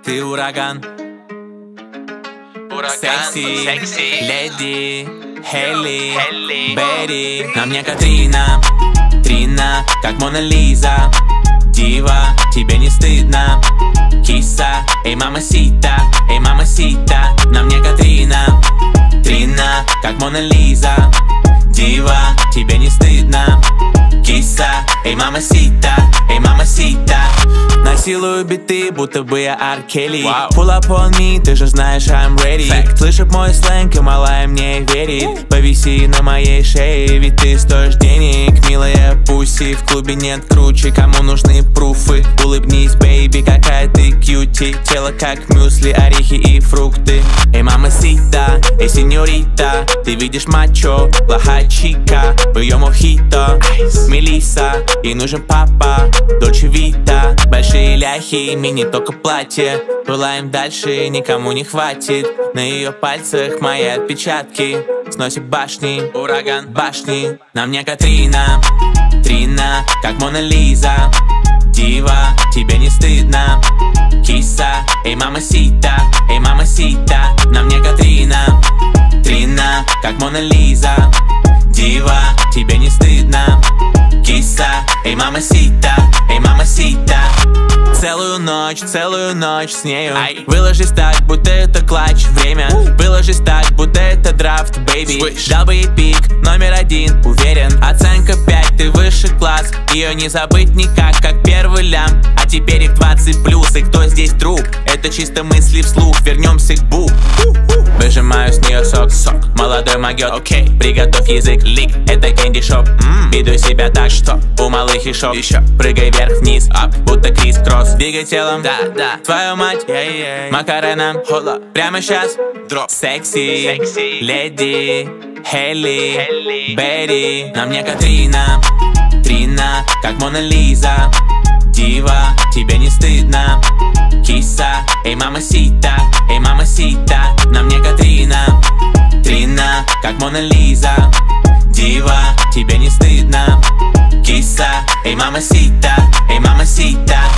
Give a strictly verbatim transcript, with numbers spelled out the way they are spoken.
Ты ураган, Ураган, секси, секси, леди, Хелли, Хелли, Берри. На мне Катрина, Трина, как Мона Лиза. Дива, тебе не стыдно. Киса, эй, мамасита, эй, мамасита. На мне Катрина, Трина, как Мона Лиза. Дива, тебе не стыдно. Киса, эй, мамасита, эй, мамасита. Насилую биты, будто бы я Ар Келли. wow. Pull up on me, ты же знаешь, I'm ready. Fact. Слышит мой сленг, и малая мне верит. Повиси на моей шее, ведь ты стоишь денег. Милая пуси, в клубе нет круче. Кому нужны пруфы? Улыбнись, бейби, какая ты кьюти. Тело как мюсли, орехи и фрукты. Эй, мамасита, эй, сеньорита. Ты видишь мачо, плохая чика. В ее мохито, Мелисса. Ей нужен папа, Дольче Вита. Большие ляхи, мини только платье. Пылаем дальше, никому не хватит. На ее пальцах мои отпечатки. Сносит башни, ураган, башни. На мне Катрина, Трина, как Мона Лиза. Дива, тебе не стыдно. Киса, эй, мамасита, эй, мамасита. На мне Катрина, Трина, как Мона Лиза. Дива, тебе не стыдно. Киса, эй, мамасита, эй, мамасита. Целую ночь, целую ночь с нею. Ай. Выложись так, будто это клатч. Время, uh. выложись так, будто это драфт, бэйби. Дал бы ей пик, номер один, уверен. Оценка пять, ты выше класс. Ее не забыть никак, как первый лям. А теперь их двадцать плюс, и кто здесь друг? Это чисто мысли вслух, вернемся к бу. Выжимаю с нее сок, сок. Молодой могет, окей, okay. Приготовь язык, лик, это кэнди шоп. mm. Веду себя так, что у малых шок. Еще прыгай вверх-вниз, ап, будто крис-кросс. Двигай телом, да, да, твою мать, yeah, yeah. Макарена, хола, прямо сейчас. Дроп, секси, секси, леди, Хелли, Берри. На мне Катрина, Трина, как Мона Лиза. Дива, тебе не стыдно. Киса, эй, мамасита, эй, мамасита. На мне Катрина, Трина, как Мона Лиза. Дива, тебе не стыдно. Киса, эй, мамасита, эй, мамасита.